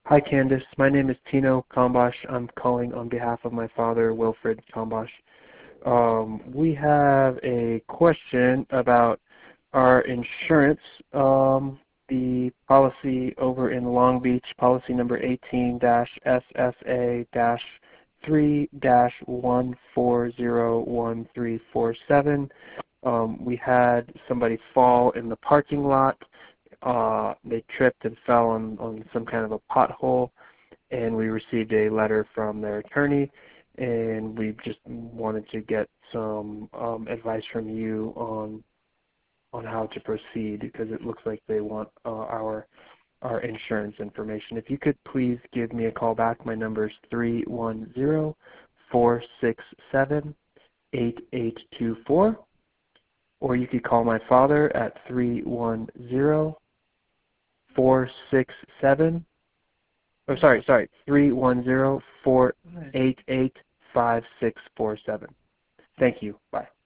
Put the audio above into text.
Hi, Candace. My name is Tino Kambosh. I'm calling on behalf of my father, Wilfred Kambosh. We have a question about our insurance. The policy over in Long Beach, policy number 18-SSA-3-1401347. We had somebody fall in the parking lot. They tripped and fell on some kind of a pothole, and we received a letter from their attorney, and we just wanted to get some advice from you on how to proceed, because it looks like they want our insurance information. If you could please give me a call back. My number is 310-467-8824, or you could call my father at 310-467, 310-488-5647. Thank you. Bye.